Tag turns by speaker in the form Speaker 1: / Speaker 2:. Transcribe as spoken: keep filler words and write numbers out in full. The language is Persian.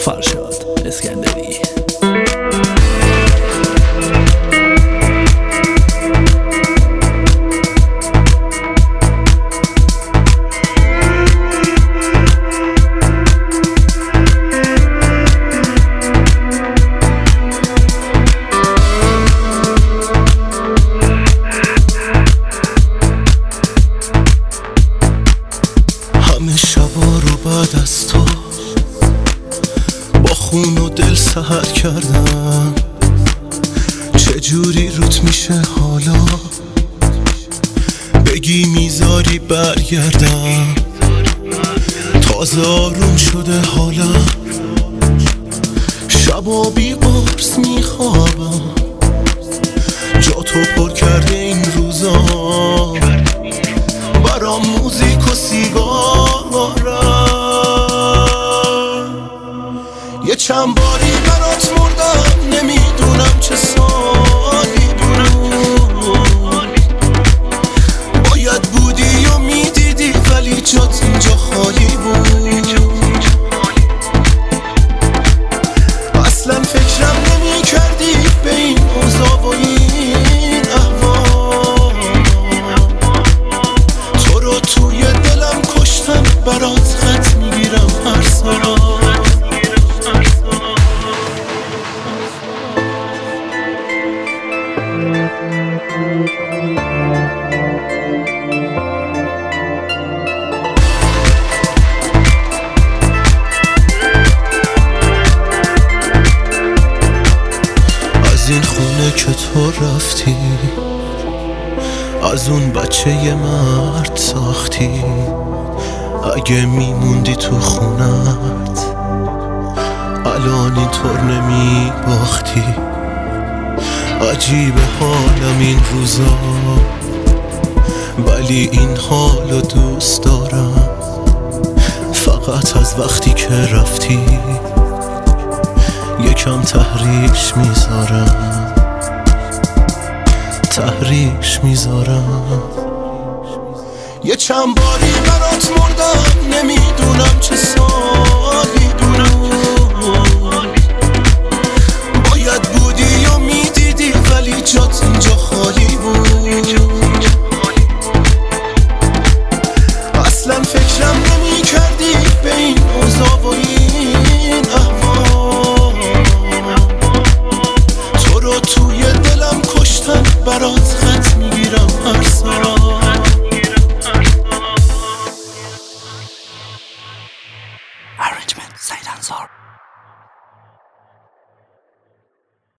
Speaker 1: فرشاد اسکندری.
Speaker 2: همه شبا رو بعد از تو با خون و دل سحر کردم، چجوری روت میشه حالا بگی میذاری برگردم؟ تازه آروم شده حالم، شبا بی قرص میخوابم، جا تو پر کرده این روزا برام موزیک و سیگارم. یه چند باری برات مردم، نمیدونم چه سالی بود، باید بودی و میدیدی ولی جات اینجا خالی بود. اصلا فکرم نمی کردی به این اوضاع و این احوال، تو رو توی دلم کشتم، برات خط میگیرم هر سال. از این خونه که تو رفتی، از اون بچه یه مرد ساختی، اگه میموندی تو خونت الان اینطور نمی باختی. عجیبه حالم این روزا، ولی این حالو دوست دارم، فقط از وقتی که رفتی یکم تحریش میذارم، تحریش میذارم. یه چند باری برات مردم، نمیدونم چه سالی بود، باید بودی و میدیدی ولی جات اینجا خالی بود. اصلا فکرم نمی کردی به این اوضاع و این احوال، تو رو توی دلم کشتم، برات خط میگیرم هر سال.
Speaker 1: Arrangement سید انصار.